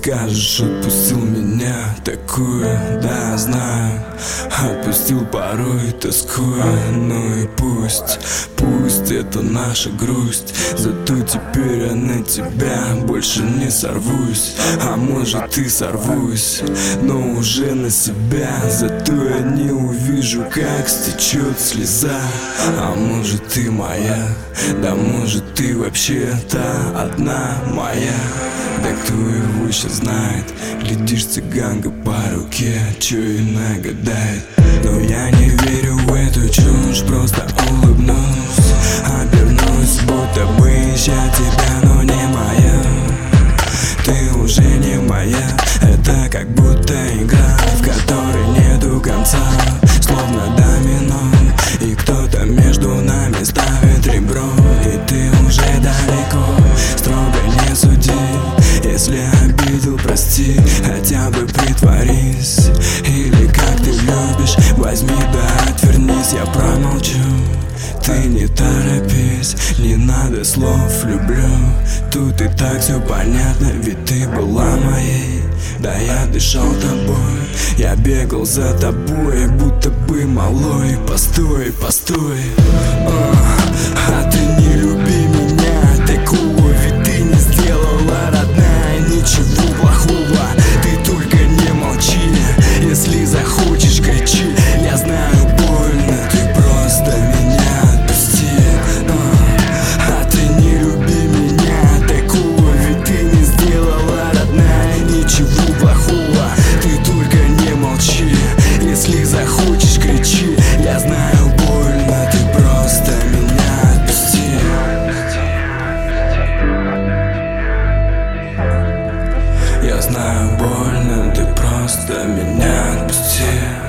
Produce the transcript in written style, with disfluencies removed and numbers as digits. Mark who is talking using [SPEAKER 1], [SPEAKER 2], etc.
[SPEAKER 1] скажешь, отпустил меня такую, да, знаю. Отпустил порой, тоскую, ну и пусть это наша грусть. Зато теперь я на тебя больше не сорвусь. А может и сорвусь, но уже на себя. Зато я не увижу, как стечет слеза. А может ты моя, да может ты вообще та одна моя. Да кто его еще знает, глядишь, цыганка по руке, чё и нагадает. Но я не верю в эту чушь, просто улыбнусь, обернусь, будто бы ища тебя, но не моя. Ты уже не моя, это как будто игра, в которой нету конца, словно домино, и кто-то между нами ставит ребро. И ты уже далеко, строго не суди. Если обидел, прости, хотя бы притворись. Или как ты любишь, возьми да отвернись. Я промолчу, ты не торопись, не надо слов «люблю». Тут и так все понятно, ведь ты была моей. Да я дышал тобой, я бегал за тобой, будто бы малой. Постой, постой, а ты не люби меня такого, ведь ты не сделала, родная, ничего плохого. Ты только не молчи, если захочешь, кричи. Я знаю, больно, ты просто меня отпусти. А ты не люби меня такого, ведь ты не сделала, родная, ничего плохого. Ты только не молчи, если захочешь, кричи. Я знаю, больно, ты просто меня отпусти. Я знаю, больно, ты просто меня отпусти.